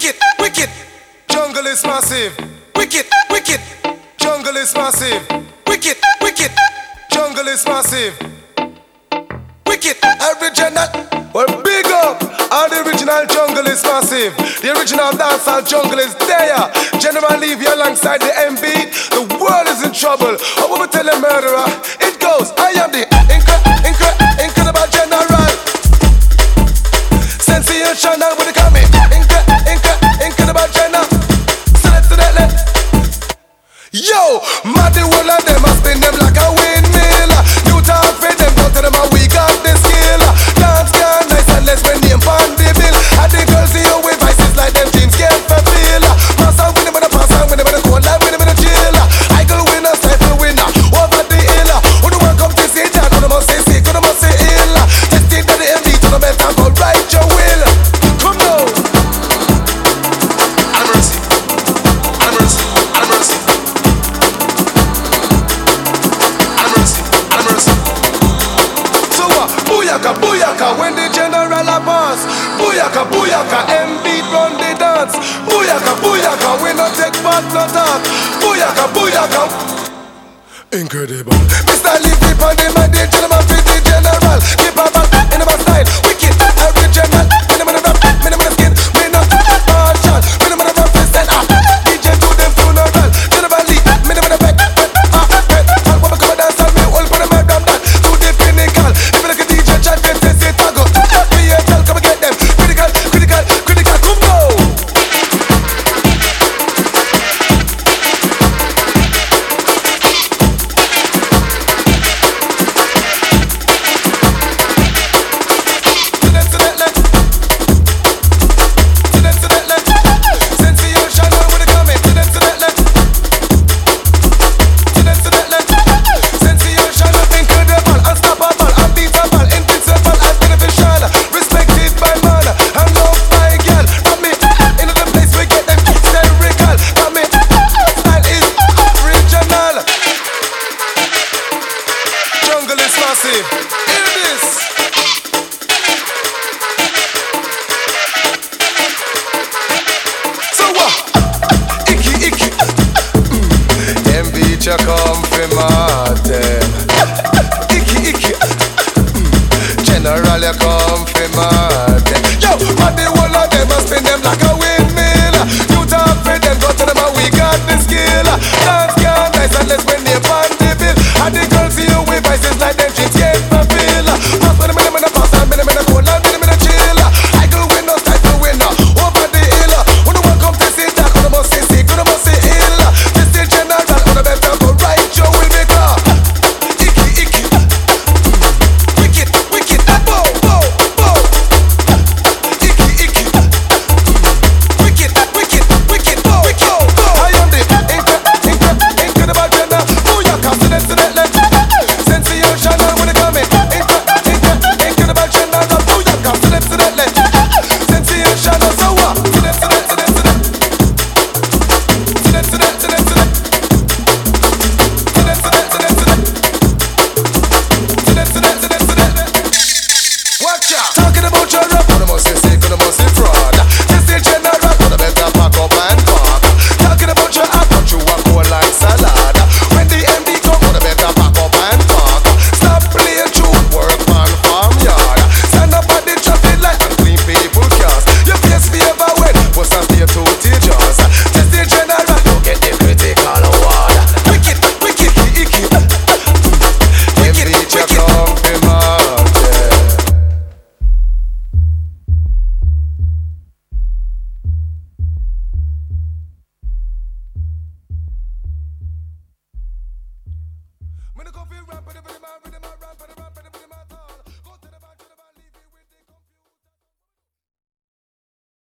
wicked, wicked. Jungle is massive. Wicked, wicked. Jungle is massive. Wicked, wicked. Jungle is massive. Wicked, original. Well, big up. All the original jungle is massive. The original dancehall jungle is there. General Levy alongside the M beat. The world is in trouble. I will tell a murderer. It goes. I am the incredible general. Sensational with the coming. Incredible general. Yo, mad the whole of them, I spin them like a windmill. You talk for them, go to them and we got the skill. Dance can nice unless when name on the bill. And the girls see you with vices like them jeans can't fulfill. Pass on with them in the pass on with them in the cold life with them in the chill. I go winner, cycle winner, over the hill. Who the one come to say that, who the must say sick, who the must say ill. Testing that the MD to the best and go right your will. Come now. I'm mercy, I'm mercy, I'm mercy. Booyaka, booyaka, when the general a pass. Booyaka, booyaka, M-beat run the dance. Booyaka, booyaka, we no take part, no talk. Booyaka, booyaka. Incredible. Mr. Levy on the man, the gentleman fit the general. Keep up in my style, wicked, original. Minimum of rap, minimum of skin, minimum of partial. Minimum of represent, DJ to them funeral. General Lee, minimum of back, I'll come and dance on me, all for the madam that. To the pinnacle, if you look at DJ chat, them say say tago. PHL, come and get them. Critical, critical, critical, come go. Me no come feel rap with the